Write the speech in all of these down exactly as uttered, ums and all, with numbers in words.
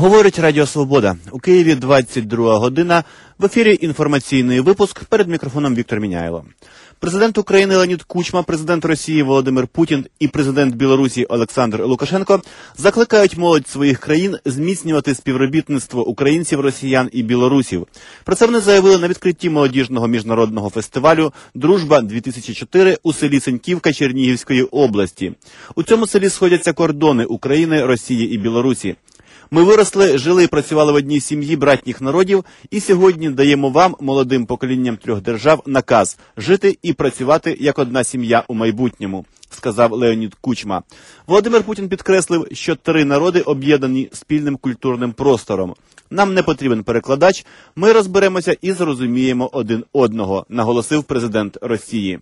Говорить Радіо Свобода. У Києві двадцять друга година. В ефірі інформаційний випуск. Перед мікрофоном Віктор Міняйло. Президент України Леонід Кучма, президент Росії Володимир Путін і президент Білорусі Олександр Лукашенко закликають молодь своїх країн зміцнювати співробітництво українців, росіян і білорусів. Про це вони заявили на відкритті молодіжного міжнародного фестивалю «Дружба-дві тисячі чотири» у селі Сеньківка Чернігівської області. У цьому селі сходяться кордони України, Росії і Білорусі. Ми виросли, жили і працювали в одній сім'ї братніх народів, і сьогодні даємо вам, молодим поколінням трьох держав, наказ – жити і працювати як одна сім'я у майбутньому, сказав Леонід Кучма. Володимир Путін підкреслив, що три народи об'єднані спільним культурним простором. Нам не потрібен перекладач, ми розберемося і зрозуміємо один одного, наголосив президент Росії.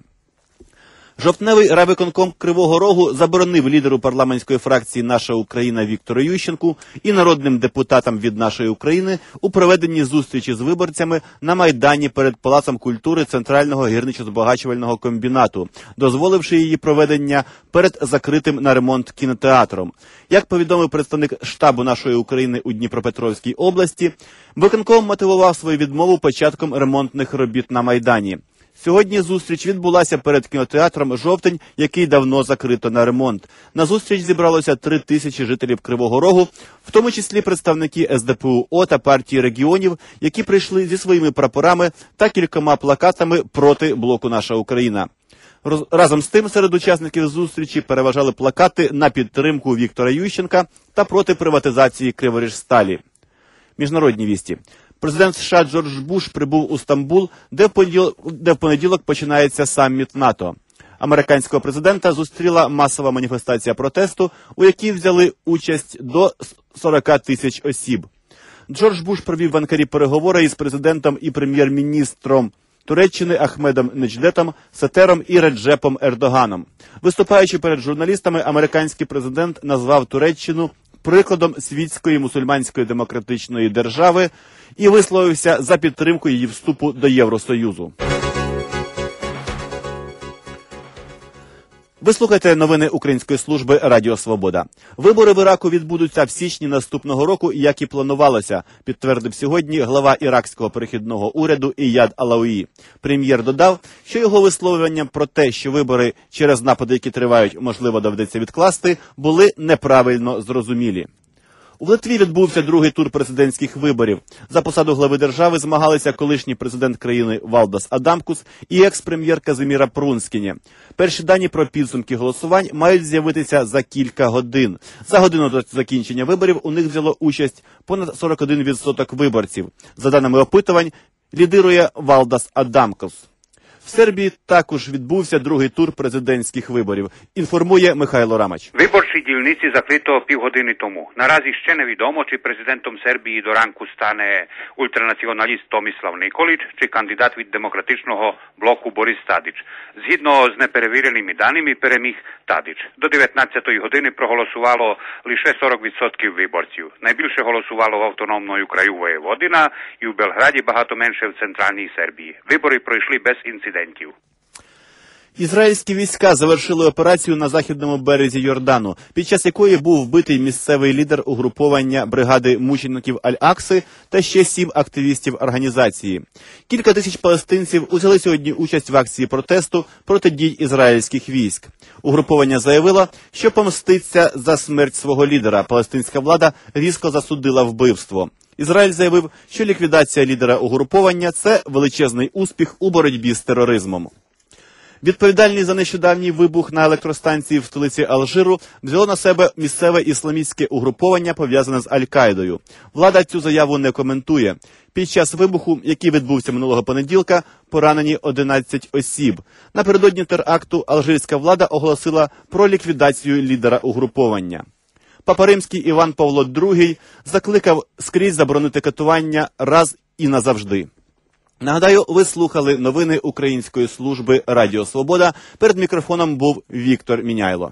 Жовтневий райвиконком Кривого Рогу заборонив лідеру парламентської фракції «Наша Україна» Віктору Ющенку і народним депутатам від «Нашої України» у проведенні зустрічі з виборцями на Майдані перед Палацом культури Центрального гірничо-збагачувального комбінату, дозволивши її проведення перед закритим на ремонт кінотеатром. Як повідомив представник штабу «Нашої України» у Дніпропетровській області, виконком мотивував свою відмову початком ремонтних робіт на Майдані. Сьогодні зустріч відбулася перед кінотеатром «Жовтень», який давно закрито на ремонт. На зустріч зібралося три тисячі жителів Кривого Рогу, в тому числі представники ес де пе у о та партії регіонів, які прийшли зі своїми прапорами та кількома плакатами проти блоку «Наша Україна». Разом з тим, серед учасників зустрічі переважали плакати на підтримку Віктора Ющенка та проти приватизації Криворіжсталі. Міжнародні вісті. Президент США Джордж Буш прибув у Стамбул, де в понеділок, де в понеділок починається саміт НАТО. Американського президента зустріла масова маніфестація протесту, у якій взяли участь до сорока тисяч осіб. Джордж Буш провів в Анкарі переговори із президентом і прем'єр-міністром Туреччини Ахмедом Недждетом, Сетером і Реджепом Ердоганом. Виступаючи перед журналістами, американський президент назвав Туреччину прикладом світської мусульманської демократичної держави і висловився за підтримку її вступу до Євросоюзу. Ви слухаєте новини Української служби Радіо Свобода. Вибори в Іраку відбудуться в січні наступного року, як і планувалося, підтвердив сьогодні глава іракського перехідного уряду Іяд Алауї. Прем'єр додав, що його висловлювання про те, що вибори через напади, які тривають, можливо, доведеться відкласти, були неправильно зрозумілі. У Литві відбувся другий тур президентських виборів. За посаду глави держави змагалися колишній президент країни Валдас Адамкус і екс-прем'єр Казиміра Прунскіні. Перші дані про підсумки голосувань мають з'явитися за кілька годин. За годину до закінчення виборів у них взяло участь понад сорок один відсоток виборців. За даними опитувань, лідирує Валдас Адамкус. В Сербії також відбувся другий тур президентських виборів. Інформує Михайло Рамач. Виборчі дільниці закрито півгодини тому. Наразі ще невідомо, чи президентом Сербії до ранку стане ультранаціоналіст Томіслав Николіч, чи кандидат від демократичного блоку Борис Тадич. Згідно з неперевіреними даними, переміг Тадич. До дев'ятнадцятої години проголосувало лише сорок відсотків виборців. Найбільше голосувало в автономному краю Воєводина і в Белграді багато менше в центральній Сербії. Вибори пройшли без інцидентів. Ізраїльські війська завершили операцію на західному березі Йордану, під час якої був вбитий місцевий лідер угруповання бригади мучеників Аль-Акси та ще сім активістів організації. Кілька тисяч палестинців узяли сьогодні участь в акції протесту проти дій ізраїльських військ. Угруповання заявило, що помститься за смерть свого лідера. Палестинська влада різко засудила вбивство. Ізраїль заявив, що ліквідація лідера угруповання – це величезний успіх у боротьбі з тероризмом. Відповідальність за нещодавній вибух на електростанції в столиці Алжиру взяло на себе місцеве ісламістське угруповання, пов'язане з Аль-Каїдою. Влада цю заяву не коментує. Під час вибуху, який відбувся минулого понеділка, поранені одинадцять осіб. Напередодні теракту алжирська влада оголосила про ліквідацію лідера угруповання. Папа Римський Іван Павло другий закликав скрізь заборонити катування раз і назавжди. Нагадаю, ви слухали новини Української служби Радіо Свобода. Перед мікрофоном був Віктор Міняйло.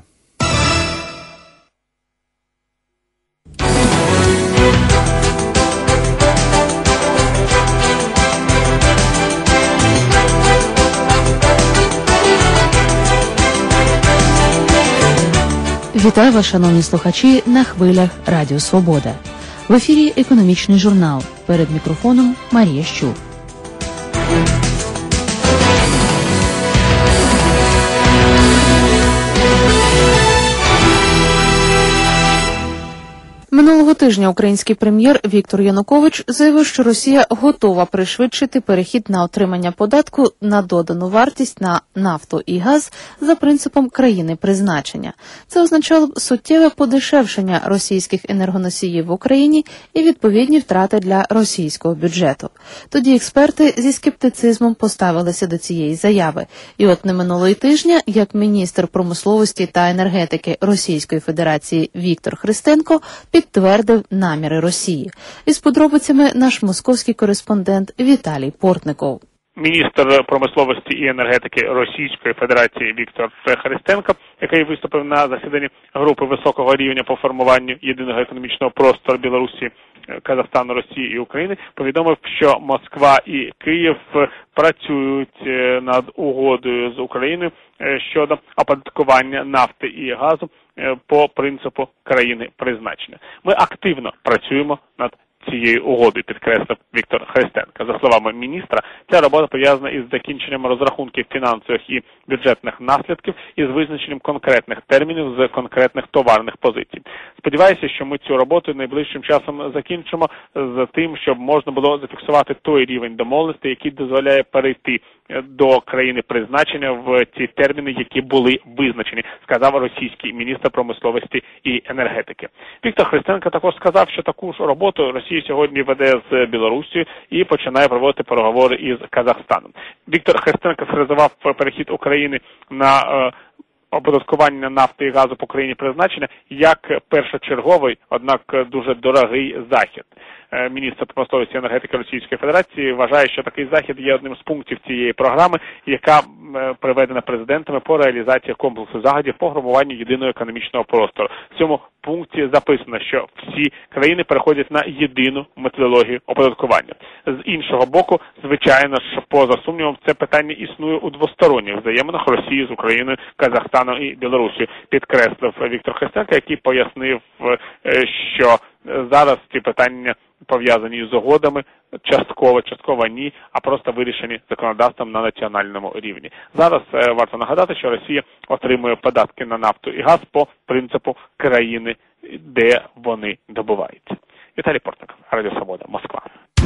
Вітаю вас, шановні слухачі, на хвилях Радіо Свобода. В ефірі «Економічний журнал». Перед мікрофоном Марія Щур. Минулого тижня український прем'єр Віктор Янукович заявив, що Росія готова пришвидшити перехід на отримання податку на додану вартість на нафту і газ за принципом країни призначення. Це означало б суттєве подешевшення російських енергоносіїв в Україні і відповідні втрати для російського бюджету. Тоді експерти зі скептицизмом поставилися до цієї заяви. І от не минулого тижня, як міністр промисловості та енергетики Російської Федерації Віктор Христенко підтвердив наміри Росії. Із подробицями наш московський кореспондент Віталій Портников. Міністр промисловості і енергетики Російської Федерації Віктор Христенко, який виступив на засіданні групи високого рівня по формуванню єдиного економічного простору Білорусі, Казахстану, Росії і України, повідомив, що Москва і Київ працюють над угодою з Україною щодо оподаткування нафти і газу по принципу країни призначення. Ми активно працюємо над цією угодою, підкреслив Віктор Христенко. За словами міністра, ця робота пов'язана із закінченням розрахунків фінансових і бюджетних наслідків і з визначенням конкретних термінів з конкретних товарних позицій. Сподіваюся, що ми цю роботу найближчим часом закінчимо з тим, щоб можна було зафіксувати той рівень домовленості, який дозволяє перейти до країни призначення в ті терміни, які були визначені, сказав російський міністр промисловості і енергетики. Віктор Христенко також сказав, що таку ж роботу Росія сьогодні веде з Білорусією і починає проводити переговори із Казахстаном. Віктор Христенко схарактеризував перехід України на е, оподаткування нафти і газу по країні призначення як першочерговий, однак дуже дорогий захід. Міністр промисловості і енергетики Російської Федерації вважає, що такий захід є одним з пунктів цієї програми, яка приведена президентами по реалізації комплексу заходів по формуванню єдиного економічного простору. В цьому пункті записано, що всі країни переходять на єдину методологію оподаткування. З іншого боку, звичайно ж, поза сумнівом, це питання існує у двосторонніх взаєминах Росії з Україною, Казахстаном і Білорусією, підкреслив Віктор Христенко, який пояснив, що зараз ці питання пов'язані з угодами, частково, частково ні, а просто вирішені законодавством на національному рівні. Зараз е, варто нагадати, що Росія отримує податки на нафту і газ по принципу країни, де вони добуваються. Віталій Портников, Радіо Свобода, Москва.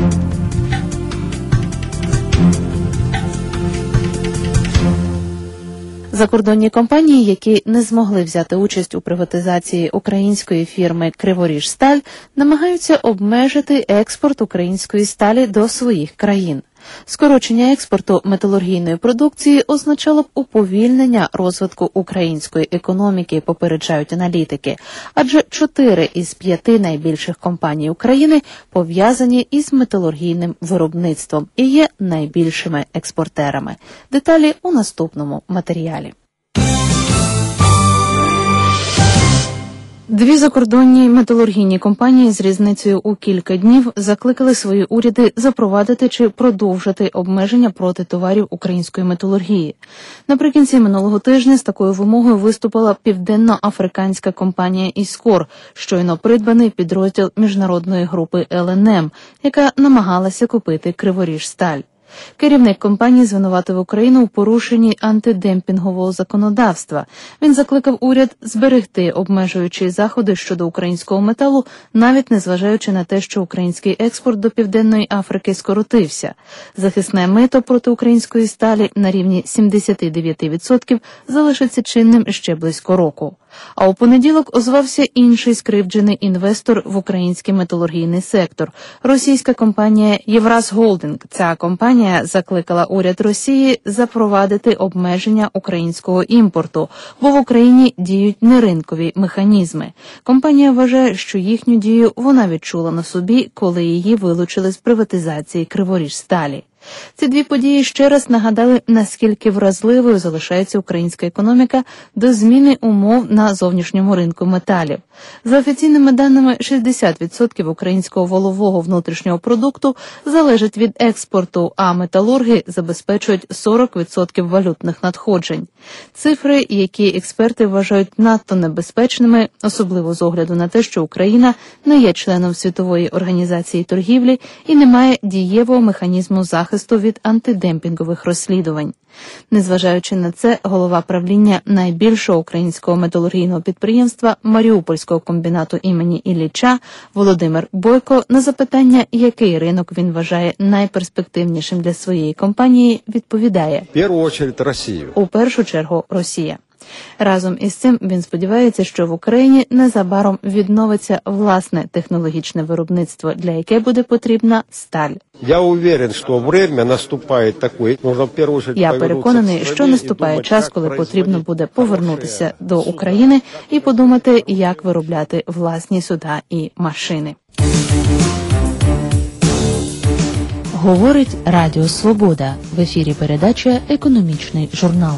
Закордонні компанії, які не змогли взяти участь у приватизації української фірми «Криворіжсталь», намагаються обмежити експорт української сталі до своїх країн. Скорочення експорту металургійної продукції означало б уповільнення розвитку української економіки, попереджають аналітики. Адже чотири із п'яти найбільших компаній України пов'язані із металургійним виробництвом і є найбільшими експортерами. Деталі у наступному матеріалі. Дві закордонні металургійні компанії з різницею у кілька днів закликали свої уряди запровадити чи продовжити обмеження проти товарів української металургії. Наприкінці минулого тижня з такою вимогою виступила південно-африканська компанія «Іскор», щойно придбаний підрозділ міжнародної групи ел ен ем, яка намагалася купити «Криворіжсталь». Керівник компанії звинуватив Україну у порушенні антидемпінгового законодавства. Він закликав уряд зберегти обмежуючі заходи щодо українського металу, навіть незважаючи на те, що український експорт до Південної Африки скоротився. Захисне мито проти української сталі на рівні сімдесят дев'ять відсотків залишиться чинним ще близько року. А у понеділок озвався інший скривджений інвестор в український металургійний сектор – російська компанія «Євраз Голдинг». Ця компанія закликала уряд Росії запровадити обмеження українського імпорту, бо в Україні діють неринкові механізми. Компанія вважає, що їхню дію вона відчула на собі, коли її вилучили з приватизації «Криворіжсталі». Ці дві події ще раз нагадали, наскільки вразливою залишається українська економіка до зміни умов на зовнішньому ринку металів. За офіційними даними, шістдесят відсотків українського валового внутрішнього продукту залежить від експорту, а металурги забезпечують сорок відсотків валютних надходжень. Цифри, які експерти вважають надто небезпечними, особливо з огляду на те, що Україна не є членом Світової організації торгівлі і не має дієвого механізму захисту від антидемпінгових розслідувань. Незважаючи на це, голова правління найбільшого українського металургійного підприємства Маріупольського комбінату імені Ілліча Володимир Бойко на запитання, який ринок він вважає найперспективнішим для своєї компанії, відповідає: В першу чергу Росію. У першу чергу Росія. Разом із цим він сподівається, що в Україні незабаром відновиться власне технологічне виробництво, для яке буде потрібна сталь. Я уверен, що время наступає таке, нужно в першу чергу. Я переконаний, що наступає час, коли потрібно буде повернутися до України і подумати, як виробляти власні суда і машини. Говорить Радіо Свобода. В ефірі передача «Економічний журнал».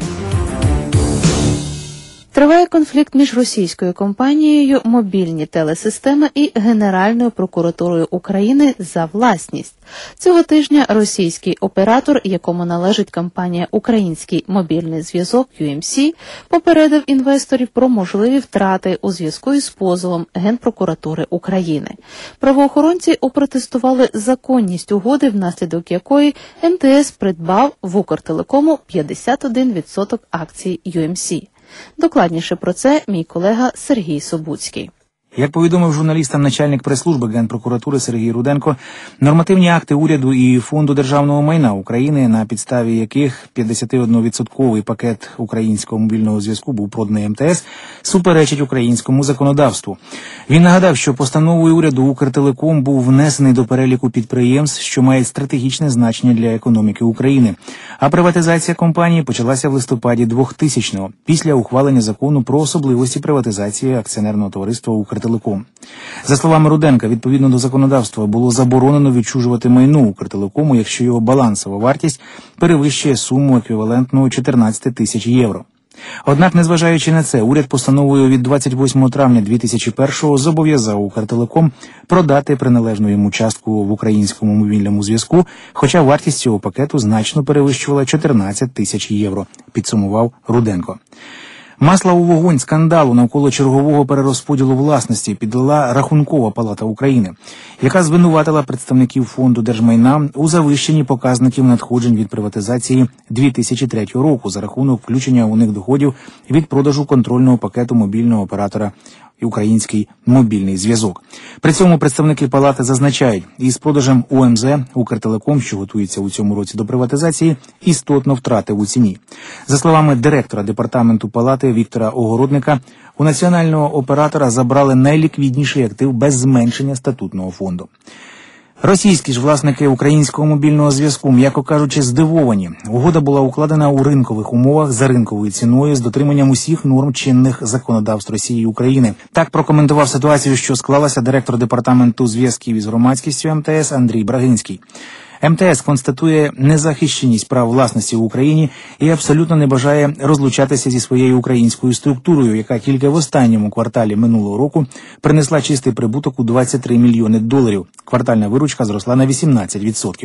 Триває конфлікт між російською компанією «Мобільні телесистеми» і Генеральною прокуратурою України за власність. Цього тижня російський оператор, якому належить компанія «Український мобільний зв'язок» ю ем сі, попередив інвесторів про можливі втрати у зв'язку із позовом Генпрокуратури України. Правоохоронці опротестували законність угоди, внаслідок якої ем те ес придбав в Укртелекому п'ятдесят один відсоток акцій ю ем сі. Докладніше про це мій колега Сергій Собуцький. Як повідомив журналістам начальник прес-служби Генпрокуратури Сергій Руденко, нормативні акти уряду і Фонду державного майна України, на підставі яких п'ятдесятиодновідсотковий пакет українського мобільного зв'язку був проданий ем те ес, суперечить українському законодавству. Він нагадав, що постановою уряду Укртелеком був внесений до переліку підприємств, що мають стратегічне значення для економіки України. А приватизація компанії почалася в листопаді двохтисячного, після ухвалення закону про особливості приватизації акціонерного товариства «Укртелеком». Укртелеком. За словами Руденка, відповідно до законодавства було заборонено відчужувати майно Укртелекому, якщо його балансова вартість перевищує суму еквівалентну чотирнадцять тисяч євро. Однак, незважаючи на це, уряд постановою від двадцять восьмого травня дві тисячі першого зобов'язав Укртелеком продати приналежну йому частку в українському мобільному зв'язку, хоча вартість цього пакету значно перевищувала чотирнадцять тисяч євро, підсумував Руденко. Масла у вогонь скандалу навколо чергового перерозподілу власності підлила Рахункова палата України, яка звинуватила представників Фонду держмайна у завищенні показників надходжень від приватизації дві тисячі третього року за рахунок включення у них доходів від продажу контрольного пакету мобільного оператора «Український мобільний зв'язок». При цьому представники палати зазначають, із продажем у ем зет Укртелеком, що готується у цьому році до приватизації, істотно втратив у ціні. За словами директора департаменту палати Віктора Огородника, у національного оператора забрали найліквідніший актив без зменшення статутного фонду. Російські ж власники українського мобільного зв'язку, м'яко кажучи, здивовані. Угода була укладена у ринкових умовах за ринковою ціною з дотриманням усіх норм чинних законодавств Росії і України. Так прокоментував ситуацію, що склалася директор департаменту зв'язків із громадськістю ем те ес Андрій Брагинський. ем те ес констатує незахищеність прав власності в Україні і абсолютно не бажає розлучатися зі своєю українською структурою, яка тільки в останньому кварталі минулого року принесла чистий прибуток у двадцять три мільйони доларів. Квартальна виручка зросла на вісімнадцять відсотків.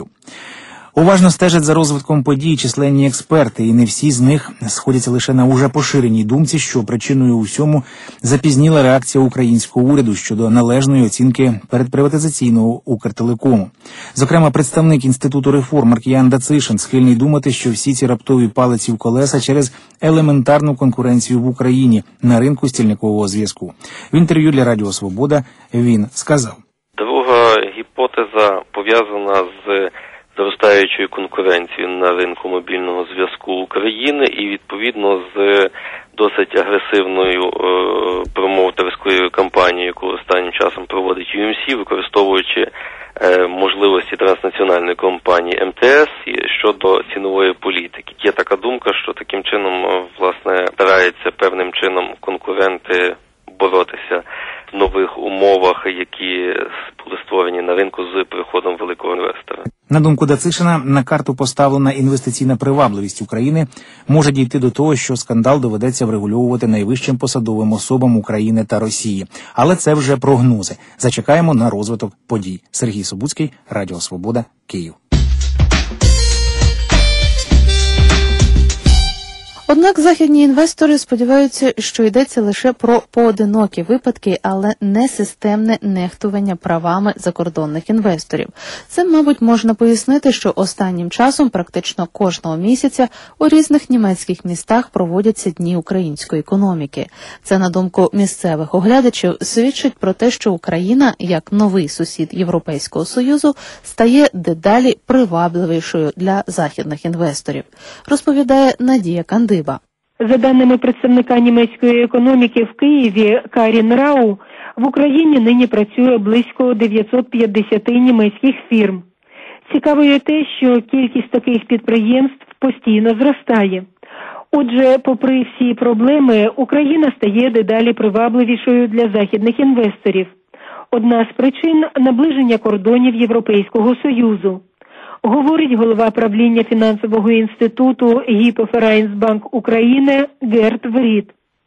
Уважно стежать за розвитком подій численні експерти, і не всі з них сходяться лише на уже поширеній думці, що причиною усьому запізніла реакція українського уряду щодо належної оцінки передприватизаційного Укртелекому. Зокрема, представник Інституту реформ Маркіян Дацишин схильний думати, що всі ці раптові палиці в колеса через елементарну конкуренцію в Україні на ринку стільникового зв'язку. В інтерв'ю для Радіо Свобода він сказав: Друга гіпотеза пов'язана з зростаючою конкуренцією на ринку мобільного зв'язку України і, відповідно, з досить агресивною е, промоутерською кампанією, яку останнім часом проводить ю ем сі, використовуючи е, можливості транснаціональної компанії ем те ес щодо цінової політики. Є така думка, що таким чином, власне, стараються певним чином конкуренти боротися в нових умовах, які були створені на ринку з приходом великого інвестора. На думку Дацишина, на карту поставлена інвестиційна привабливість України. Може дійти до того, що скандал доведеться врегульовувати найвищим посадовим особам України та Росії. Але це вже прогнози. Зачекаємо на розвиток подій. Сергій Собуцький, Радіо Свобода, Київ. Однак західні інвестори сподіваються, що йдеться лише про поодинокі випадки, але не системне нехтування правами закордонних інвесторів. Це, мабуть, можна пояснити, що останнім часом практично кожного місяця у різних німецьких містах проводяться дні української економіки. Це, на думку місцевих оглядачів, свідчить про те, що Україна, як новий сусід Європейського Союзу, стає дедалі привабливішою для західних інвесторів, розповідає Надія Кандиба. За даними представника німецької економіки в Києві Карін Рау, в Україні нині працює близько дев'ятсот п'ятдесят німецьких фірм. Цікаво є те, що кількість таких підприємств постійно зростає. Отже, попри всі проблеми, Україна стає дедалі привабливішою для західних інвесторів. Одна з причин – наближення кордонів Європейського Союзу. Говорить голова правління фінансового інституту Гіпоферайнсбанк України Герт Вріт.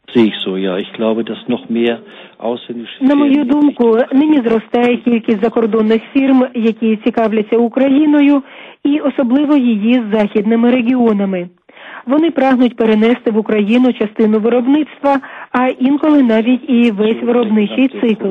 На мою думку, нині зростає кількість закордонних фірм, які цікавляться Україною і особливо її західними регіонами. Вони прагнуть перенести в Україну частину виробництва, а інколи навіть і весь виробничий цикл.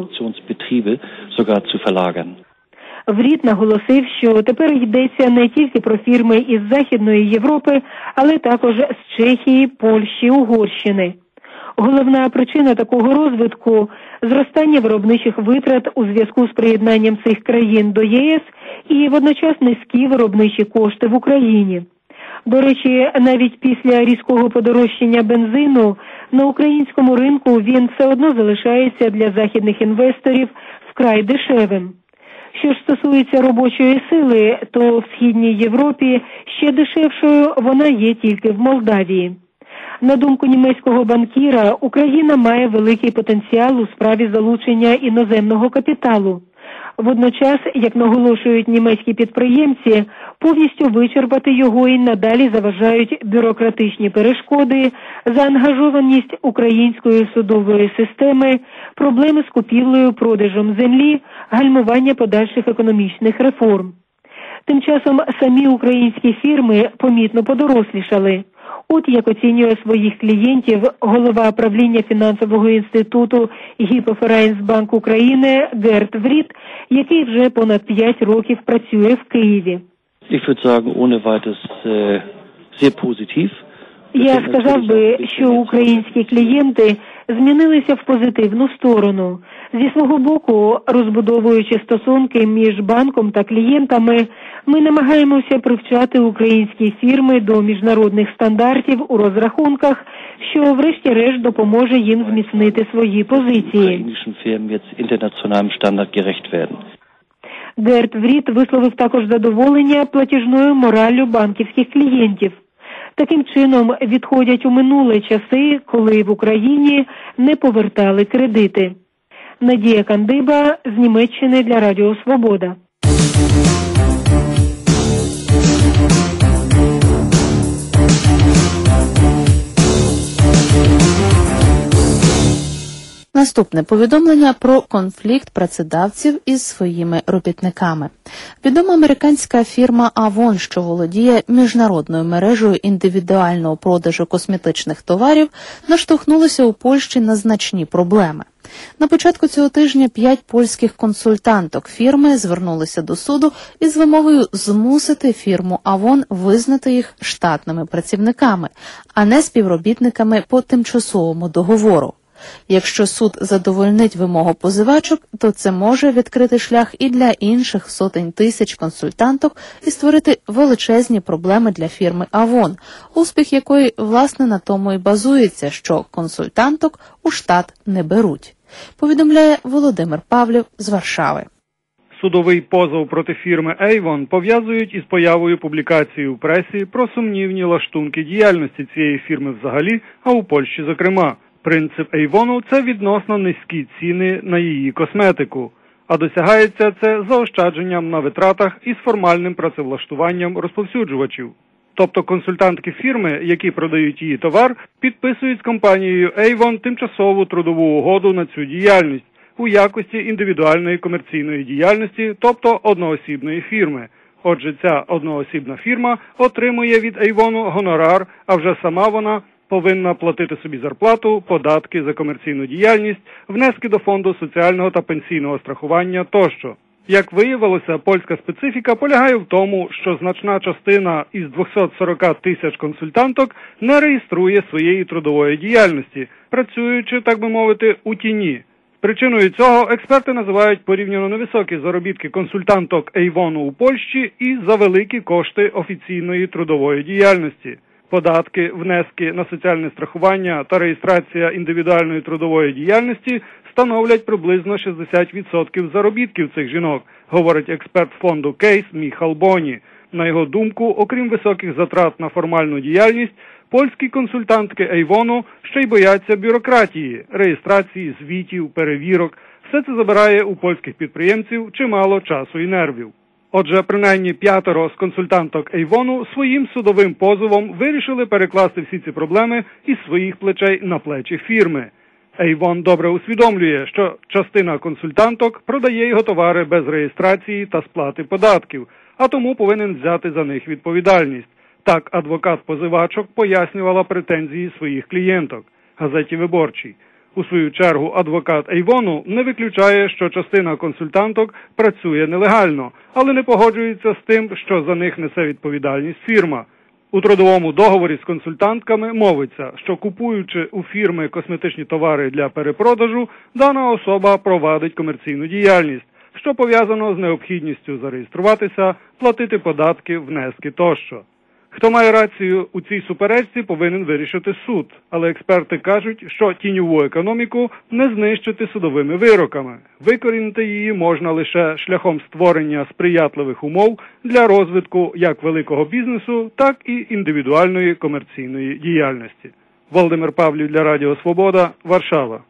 Вріт наголосив, що тепер йдеться не тільки про фірми із Західної Європи, але також з Чехії, Польщі, Угорщини. Головна причина такого розвитку – зростання виробничих витрат у зв'язку з приєднанням цих країн до ЄС і водночас низькі виробничі кошти в Україні. До речі, навіть після різкого подорожчання бензину на українському ринку він все одно залишається для західних інвесторів вкрай дешевим. Що ж стосується робочої сили, то в Східній Європі ще дешевшою вона є тільки в Молдавії. На думку німецького банкіра, Україна має великий потенціал у справі залучення іноземного капіталу. Водночас, як наголошують німецькі підприємці, повністю вичерпати його і надалі заважають бюрократичні перешкоди, заангажованість української судової системи, проблеми з купівлею-продажем землі, гальмування подальших економічних реформ. Тим часом самі українські фірми помітно подорослішали. От як оцінює своїх клієнтів голова правління фінансового інституту Гіпоферайнсбанк України Герт Вріт, який вже понад п'ять років працює в Києві. Я сказав би, що українські клієнти змінилися в позитивну сторону. Зі свого боку, розбудовуючи стосунки між банком та клієнтами, ми намагаємося привчати українські фірми до міжнародних стандартів у розрахунках, що врешті-решт допоможе їм зміцнити свої позиції. Герт Вріт висловив також задоволення платіжною мораллю банківських клієнтів. Таким чином, відходять у минуле часи, коли в Україні не повертали кредити. Надія Кандиба з Німеччини для Радіо Свобода. Наступне повідомлення про конфлікт працедавців із своїми робітниками. Відома американська фірма Avon, що володіє міжнародною мережею індивідуального продажу косметичних товарів, наштовхнулася у Польщі на значні проблеми. На початку цього тижня п'ять польських консультанток фірми звернулися до суду із вимогою змусити фірму Avon визнати їх штатними працівниками, а не співробітниками по тимчасовому договору. Якщо суд задовольнить вимогу позивачок, то це може відкрити шлях і для інших сотень тисяч консультанток і створити величезні проблеми для фірми Avon, успіх якої, власне, на тому і базується, що консультанток у штат не беруть, повідомляє Володимир Павлів з Варшави. Судовий позов проти фірми Avon пов'язують із появою публікації у пресі про сумнівні лаштунки діяльності цієї фірми взагалі, а у Польщі зокрема. Принцип Avon – це відносно низькі ціни на її косметику. А досягається це заощадженням на витратах із формальним працевлаштуванням розповсюджувачів. Тобто консультантки фірми, які продають її товар, підписують з компанією Avon тимчасову трудову угоду на цю діяльність у якості індивідуальної комерційної діяльності, тобто одноосібної фірми. Отже, ця одноосібна фірма отримує від Avon гонорар, а вже сама вона повинна платити собі зарплату, податки за комерційну діяльність, внески до фонду соціального та пенсійного страхування тощо. Як виявилося, польська специфіка полягає в тому, що значна частина із двісті сорок тисяч консультанток не реєструє своєї трудової діяльності, працюючи, так би мовити, у тіні. Причиною цього експерти називають порівняно невисокі заробітки консультанток Avon у Польщі і завеликі кошти офіційної трудової діяльності. Податки, внески на соціальне страхування та реєстрація індивідуальної трудової діяльності становлять приблизно шістдесят відсотків заробітків цих жінок, говорить експерт фонду Кейс Міхал Боні. На його думку, окрім високих затрат на формальну діяльність, польські консультантки Avon ще й бояться бюрократії, реєстрації, звітів, перевірок. Все це забирає у польських підприємців чимало часу і нервів. Отже, принаймні п'ятеро з консультанток Avon своїм судовим позовом вирішили перекласти всі ці проблеми із своїх плечей на плечі фірми. Avon добре усвідомлює, що частина консультанток продає його товари без реєстрації та сплати податків, а тому повинен взяти за них відповідальність. Так адвокат-позивачок пояснювала претензії своїх клієнток газеті «Виборчій». У свою чергу адвокат Avon не виключає, що частина консультанток працює нелегально, але не погоджується з тим, що за них несе відповідальність фірма. У трудовому договорі з консультантками мовиться, що купуючи у фірми косметичні товари для перепродажу, дана особа провадить комерційну діяльність, що пов'язано з необхідністю зареєструватися, платити податки, внески тощо. Хто має рацію у цій суперечці, повинен вирішити суд, але експерти кажуть, що тіньову економіку не знищити судовими вироками. Викорінити її можна лише шляхом створення сприятливих умов для розвитку як великого бізнесу, так і індивідуальної комерційної діяльності. Володимир Павлів для Радіо Свобода, Варшава.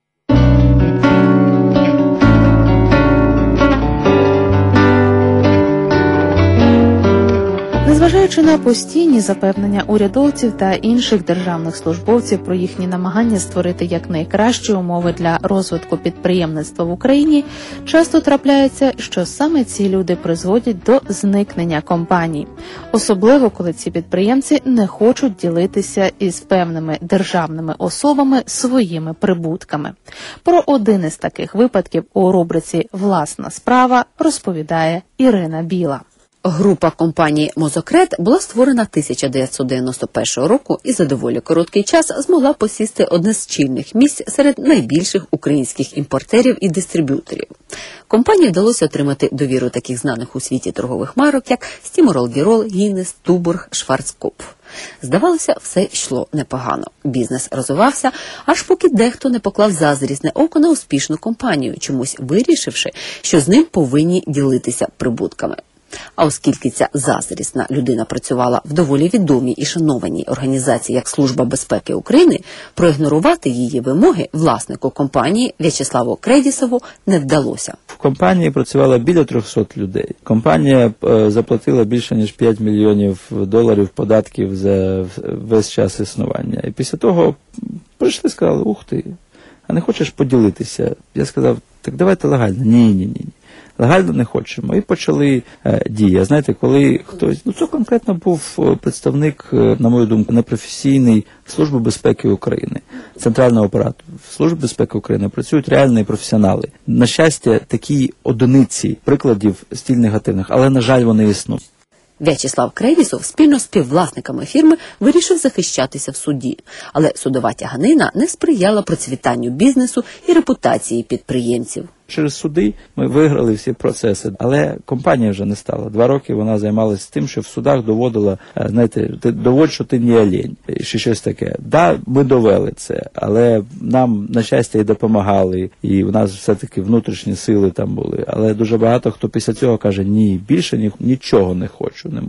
Незважаючи на постійні запевнення урядовців та інших державних службовців про їхні намагання створити якнайкращі умови для розвитку підприємництва в Україні, часто трапляється, що саме ці люди призводять до зникнення компаній. Особливо, коли ці підприємці не хочуть ділитися із певними державними особами своїми прибутками. Про один із таких випадків у рубриці «Власна справа» розповідає Ірина Біла. Група компанії «Мозокрет» була створена тисяча дев'ятсот дев'яносто першого року і за доволі короткий час змогла посісти одне з чільних місць серед найбільших українських імпортерів і дистриб'юторів. Компанії вдалося отримати довіру таких знаних у світі торгових марок, як Стіморол Гірол, Гіннес, Туборг, Шварцкопф. Здавалося, все йшло непогано. Бізнес розвивався, аж поки дехто не поклав заздрісне око на успішну компанію, чомусь вирішивши, що з ним повинні ділитися прибутками. А оскільки ця заздрісна людина працювала в доволі відомій і шанованій організації як Служба безпеки України, проігнорувати її вимоги власнику компанії В'ячеславу Кредісову не вдалося. В компанії працювало біля трьохсот людей. Компанія е, заплатила більше ніж п'ять мільйонів доларів податків за весь час існування. І після того прийшли і сказали: ух ти, а не хочеш поділитися? Я сказав: так давайте легально. Ні, ні, ні. Легально не хочемо. І почали е, дії. Знаєте, коли хтось, ну це конкретно був представник, е, на мою думку, непрофесійний Служби безпеки України, центрального апарату. В Службі безпеки України працюють реальні професіонали. На щастя, такі одиниці прикладів стіль негативних, але, на жаль, вони існують. В'ячеслав Кредісов спільно з співвласниками фірми вирішив захищатися в суді. Але судова тяганина не сприяла процвітанню бізнесу і репутації підприємців. Через суди ми виграли всі процеси, але компанія вже не стала. Два роки вона займалася тим, що в судах доводила, знаєте, ти доводь, що ти не олень, чи щось таке. Да, ми довели це, але нам, на щастя, і допомагали, і у нас все-таки внутрішні сили там були. Але дуже багато хто після цього каже: ні, більше ні, нічого не хочу, не можу.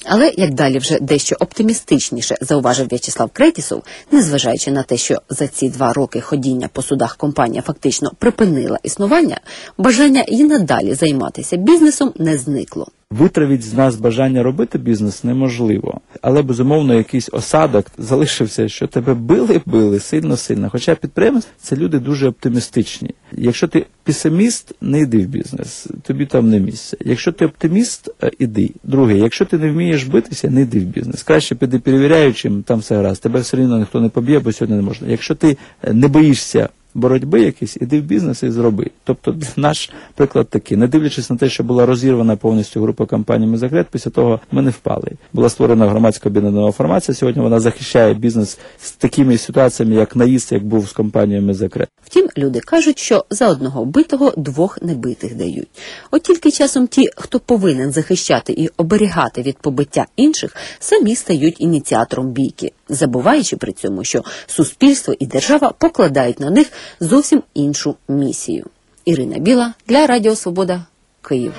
Але, як далі вже дещо оптимістичніше зауважив В'ячеслав Кретісов, незважаючи на те, що за ці два роки ходіння по судах компанія фактично припинила існування, бажання і надалі займатися бізнесом не зникло. Витравіть з нас бажання робити бізнес неможливо. Але, безумовно, якийсь осадок залишився, що тебе били-били сильно-сильно. Хоча підприємці – це люди дуже оптимістичні. Якщо ти песиміст, не йди в бізнес, тобі там не місце. Якщо ти оптиміст, іди. Друге, якщо ти не вмієш битися, не йди в бізнес. Краще піди перевіряючим, там все гаразд. Тебе все рівно ніхто не поб'є, бо сьогодні не можна. Якщо ти не боїшся боротьби якісь, іди в бізнес і зроби. Тобто наш приклад такий. Не дивлячись на те, що була розірвана повністю група компаній «Мозокрет», після того ми не впали. Була створена громадська об'єднана формація, сьогодні вона захищає бізнес з такими ситуаціями, як наїзд, як був з компанією «Мозокрет». Втім, люди кажуть, що за одного битого двох небитих дають. От тільки часом ті, хто повинен захищати і оберігати від побиття інших, самі стають ініціатором бійки, забуваючи при цьому, що суспільство і держава покладають на них зовсім іншу місію. Ірина Біла для Радіо Свобода, Київ.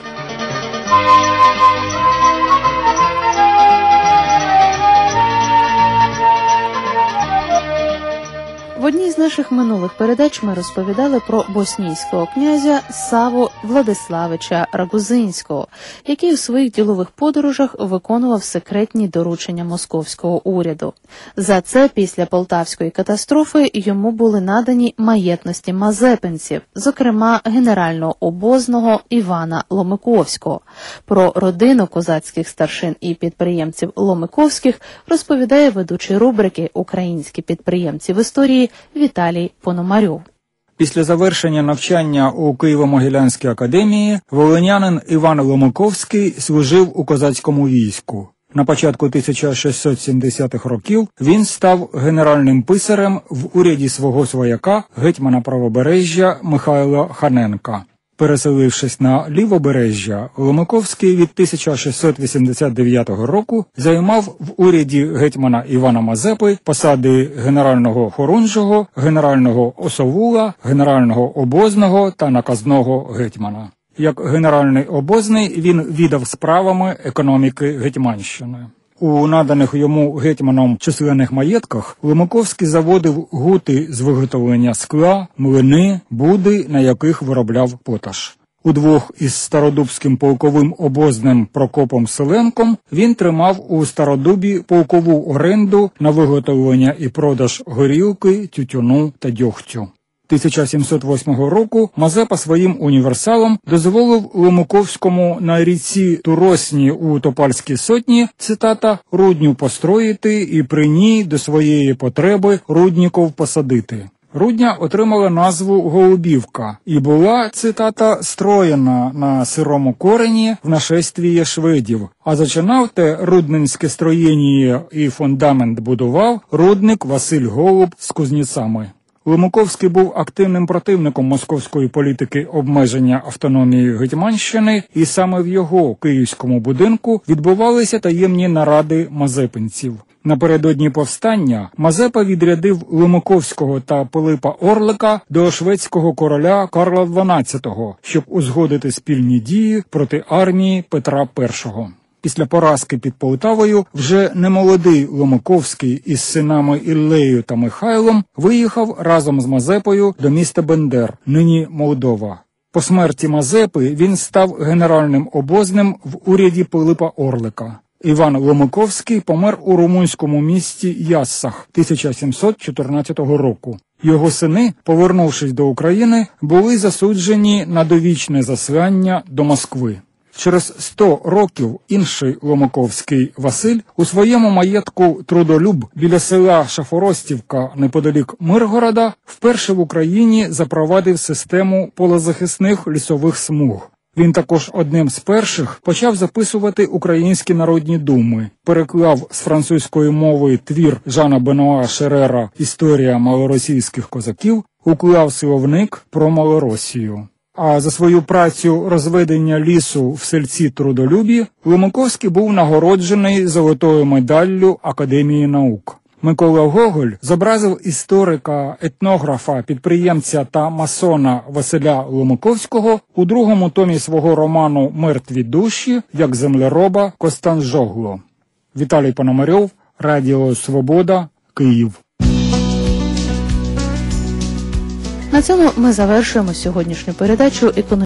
В одній з наших минулих передач ми розповідали про боснійського князя Саву Владиславича Рагузинського, який у своїх ділових подорожах виконував секретні доручення московського уряду. За це після Полтавської катастрофи йому були надані маєтності мазепинців, зокрема генерального обозного Івана Ломиковського. Про родину козацьких старшин і підприємців Ломиковських розповідає ведучий рубрики «Українські підприємці в історії» Віталій Пономарьов. Після завершення навчання у Києво-Могилянській академії волинянин Іван Ломиковський служив у козацькому війську. На початку тисяча шістсот сімдесятих років він став генеральним писарем в уряді свого свояка, гетьмана Правобережжя Михайла Ханенка. Переселившись на Лівобережжя, Ломиковський від тисяча шістсот вісімдесят дев'ятого року займав в уряді гетьмана Івана Мазепи посади генерального хорунжого, генерального осовула, генерального обозного та наказного гетьмана. Як генеральний обозний він відав справами економіки Гетьманщини. У наданих йому гетьманом численних маєтках Ломиковський заводив гути з виготовлення скла, млини, буди, на яких виробляв поташ. Удвох із стародубським полковим обозним Прокопом Селенком він тримав у Стародубі полкову оренду на виготовлення і продаж горілки, тютюну та дьогтю. тисяча сімсот восьмого року Мазепа своїм універсалом дозволив Ломиковському на річці Туросні у Топальській сотні, цитата, «рудню построїти і при ній до своєї потреби рудніков посадити». Рудня отримала назву Голубівка і була, цитата, «строєна на сирому корені в нашествії шведів», а зачинав те рудненське строєння і фундамент будував рудник Василь Голуб з кузнєцами. Ломиковський був активним противником московської політики обмеження автономії Гетьманщини, і саме в його київському будинку відбувалися таємні наради мазепинців. Напередодні повстання Мазепа відрядив Ломиковського та Пилипа Орлика до шведського короля Карла дванадцятого, щоб узгодити спільні дії проти армії Петра Першого. Після поразки під Полтавою вже немолодий Ломиковський із синами Іллею та Михайлом виїхав разом з Мазепою до міста Бендер, нині Молдова. По смерті Мазепи він став генеральним обозним в уряді Пилипа Орлика. Іван Ломиковський помер у румунському місті Яссах тисяча сімсот чотирнадцятого року. Його сини, повернувшись до України, були засуджені на довічне заслання до Москви. Через сто років інший Ломиковський Василь у своєму маєтку Трудолюб біля села Шафоростівка неподалік Миргорода вперше в Україні запровадив систему полезахисних лісових смуг. Він також одним з перших почав записувати українські народні думи, переклав з французької мови твір Жана Бенуа Шерера «Історія малоросійських козаків», уклав словник про Малоросію. А за свою працю розведення лісу в сельці Трудолюбі Ломиковський був нагороджений золотою медаллю Академії наук. Микола Гоголь зобразив історика, етнографа, підприємця та масона Василя Ломиковського у другому томі свого роману «Мертві душі» як землероба Костанжогло. Віталій Пономарьов, Радіо Свобода, Київ. На цьому ми завершуємо сьогоднішню передачу «Економічна».